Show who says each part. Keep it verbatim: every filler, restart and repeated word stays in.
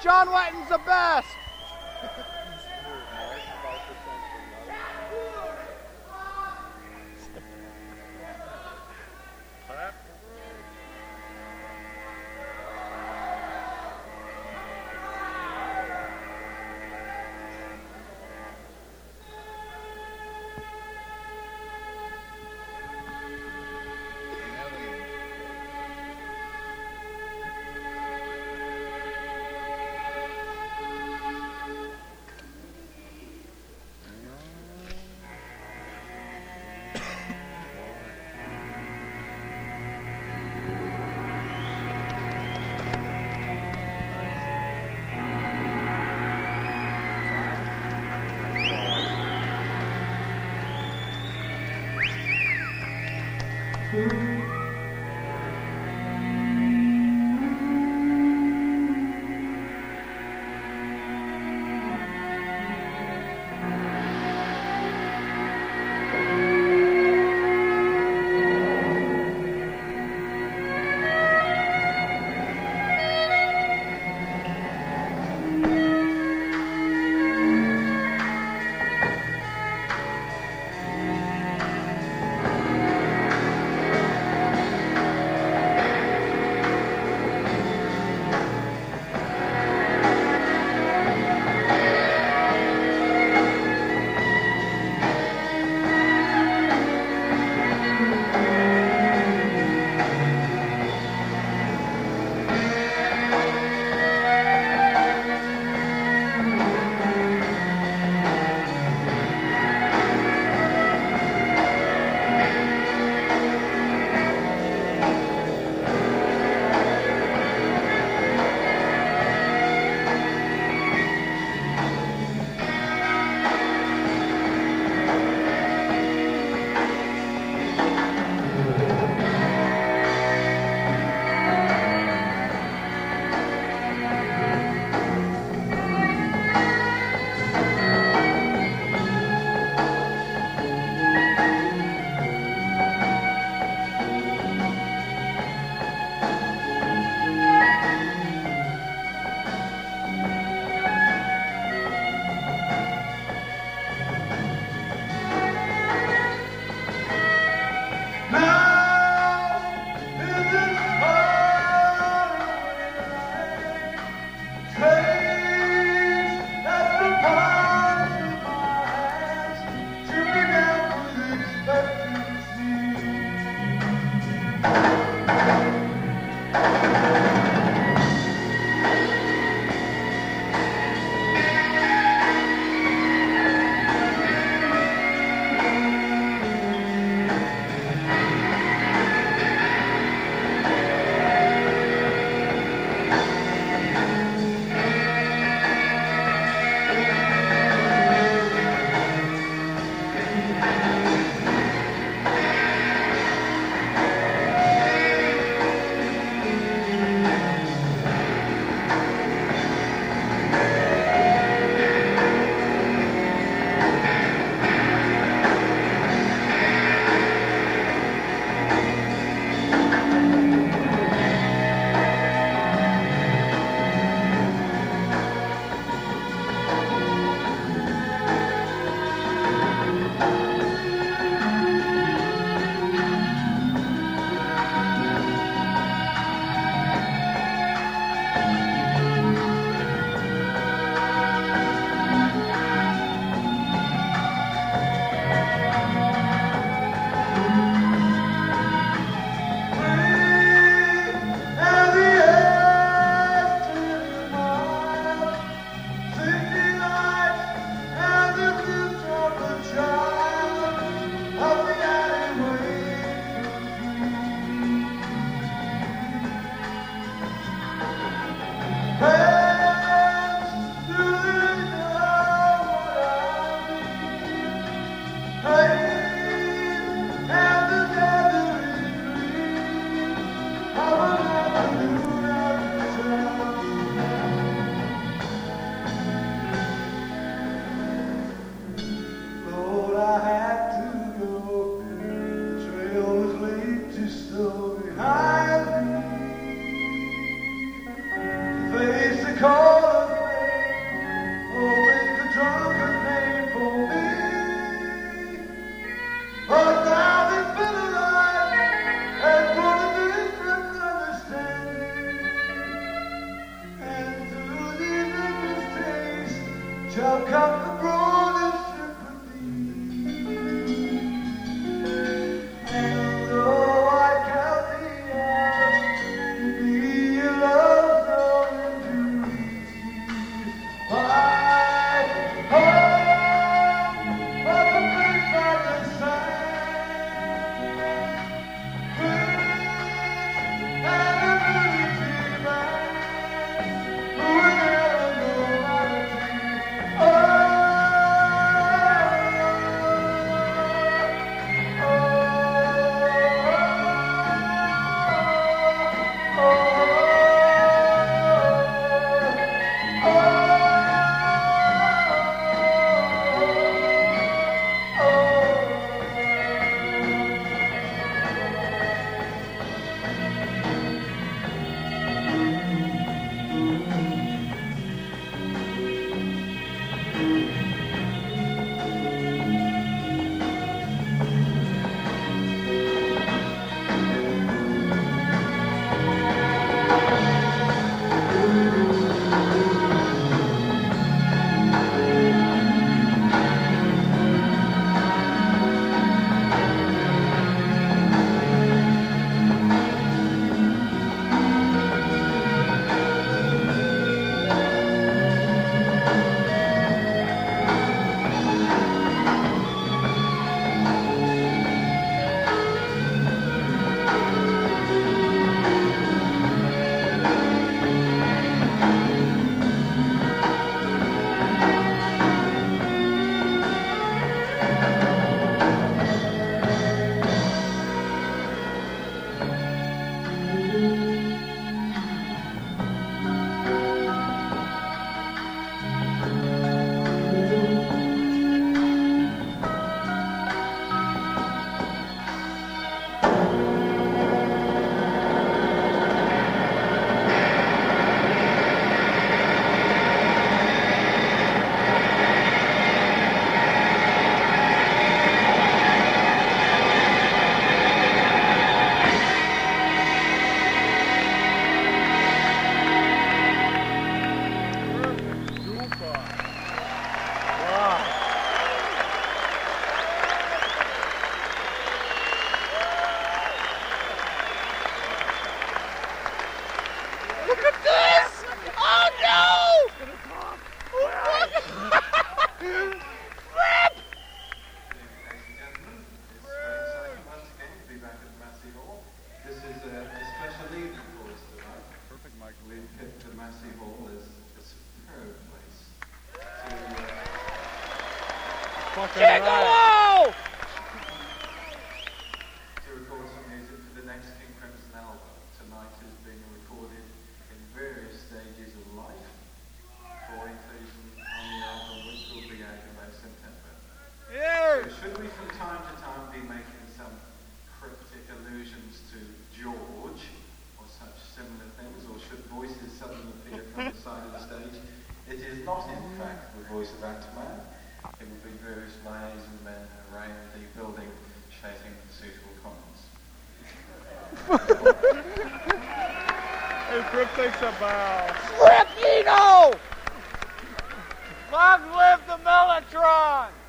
Speaker 1: John Wetton's the best.
Speaker 2: Call
Speaker 1: Look at this! Oh no! Rip!
Speaker 2: This is a, a special evening for us tonight. Perfect, Mike. We've picked the Massey Hall as a superb place to, uh,
Speaker 1: Gigolo!
Speaker 2: to record some music for the next King Crimson album. Tonight is being recorded in various stages of life for inclusion on the album, which will be out in late September.
Speaker 1: Yeah.
Speaker 2: So should we from time to time be making some cryptic allusions to George or such similar things, or should voices suddenly appear from the side of the stage? It is not in fact the voice of Ant-Man. It will be various liaison men around the building shouting suitable comments.
Speaker 3: Hey, Grip takes a bow.
Speaker 1: Rip Eno! Long live the Mellotron!